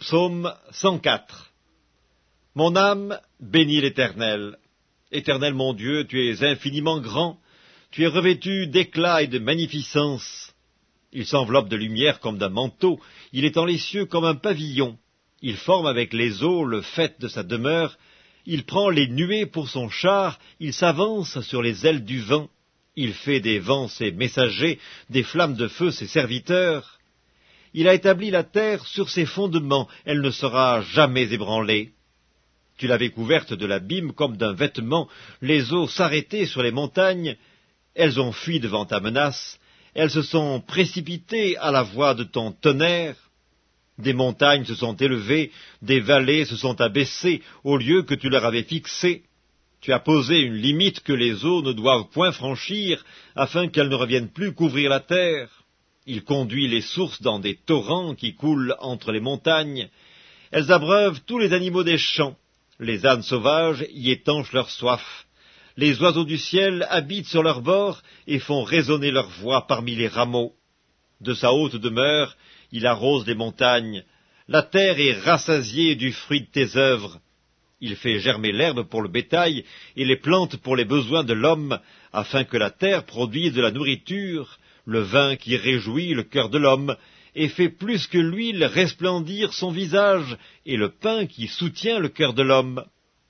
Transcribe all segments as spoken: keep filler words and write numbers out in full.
Psaume cent quatre. Mon âme bénit l'Éternel. Éternel mon Dieu, tu es infiniment grand, tu es revêtu d'éclat et de magnificence. Il s'enveloppe de lumière comme d'un manteau, il étend les cieux comme un pavillon. Il forme avec les eaux le faîte de sa demeure, il prend les nuées pour son char, il s'avance sur les ailes du vent. Il fait des vents ses messagers, des flammes de feu ses serviteurs. Il a établi la terre sur ses fondements, elle ne sera jamais ébranlée. Tu l'avais couverte de l'abîme comme d'un vêtement, les eaux s'arrêtaient sur les montagnes, elles ont fui devant ta menace, elles se sont précipitées à la voix de ton tonnerre. Des montagnes se sont élevées, des vallées se sont abaissées au lieu que tu leur avais fixé. Tu as posé une limite que les eaux ne doivent point franchir, afin qu'elles ne reviennent plus couvrir la terre. Il conduit les sources dans des torrents qui coulent entre les montagnes. Elles abreuvent tous les animaux des champs. Les ânes sauvages y étanchent leur soif. Les oiseaux du ciel habitent sur leurs bords et font résonner leur voix parmi les rameaux. De sa haute demeure, il arrose les montagnes. La terre est rassasiée du fruit de tes œuvres. Il fait germer l'herbe pour le bétail et les plantes pour les besoins de l'homme, afin que la terre produise de la nourriture, le vin qui réjouit le cœur de l'homme, et fait plus que l'huile resplendir son visage, et le pain qui soutient le cœur de l'homme.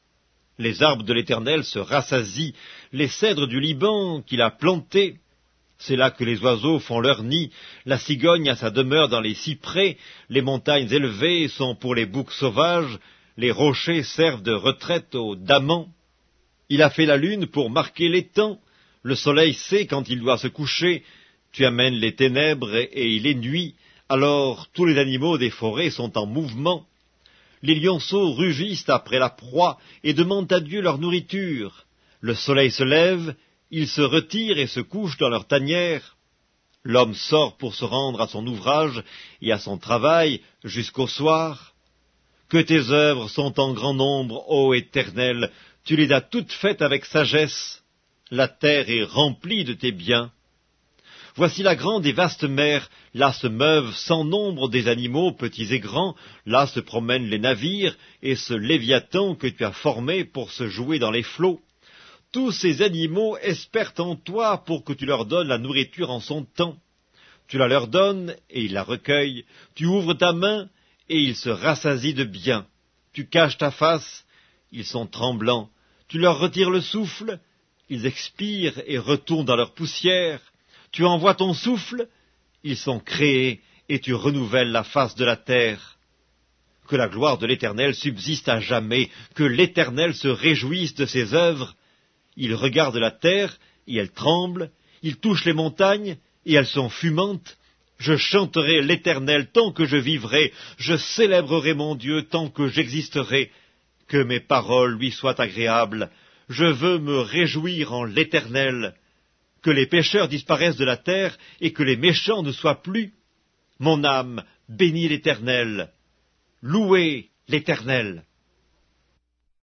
Les arbres de l'Éternel se rassasient, les cèdres du Liban qu'il a plantés. C'est là que les oiseaux font leur nid, la cigogne a sa demeure dans les cyprès, les montagnes élevées sont pour les boucs sauvages, les rochers servent de retraite aux damans. Il a fait la lune pour marquer les temps, le soleil sait quand il doit se coucher. Tu amènes les ténèbres et il est nuit, alors tous les animaux des forêts sont en mouvement. Les lionceaux rugissent après la proie et demandent à Dieu leur nourriture. Le soleil se lève, ils se retirent et se couchent dans leur tanière. L'homme sort pour se rendre à son ouvrage et à son travail jusqu'au soir. Que tes œuvres sont en grand nombre, ô Éternel, tu les as toutes faites avec sagesse. La terre est remplie de tes biens. Voici la grande et vaste mer, là se meuvent sans nombre des animaux, petits et grands, là se promènent les navires, et ce léviathan que tu as formé pour se jouer dans les flots. Tous ces animaux espèrent en toi pour que tu leur donnes la nourriture en son temps. Tu la leur donnes, et ils la recueillent, tu ouvres ta main, et ils se rassasient de bien. Tu caches ta face, ils sont tremblants, tu leur retires le souffle, ils expirent et retournent dans leur poussière. Tu envoies ton souffle, ils sont créés, et tu renouvelles la face de la terre. Que la gloire de l'Éternel subsiste à jamais, que l'Éternel se réjouisse de ses œuvres. Il regarde la terre, et elle tremble, il touche les montagnes, et elles sont fumantes. Je chanterai l'Éternel tant que je vivrai, je célébrerai mon Dieu tant que j'existerai. Que mes paroles lui soient agréables, je veux me réjouir en l'Éternel. Que les pécheurs disparaissent de la terre et que les méchants ne soient plus. Mon âme bénit l'Éternel. Louez l'Éternel.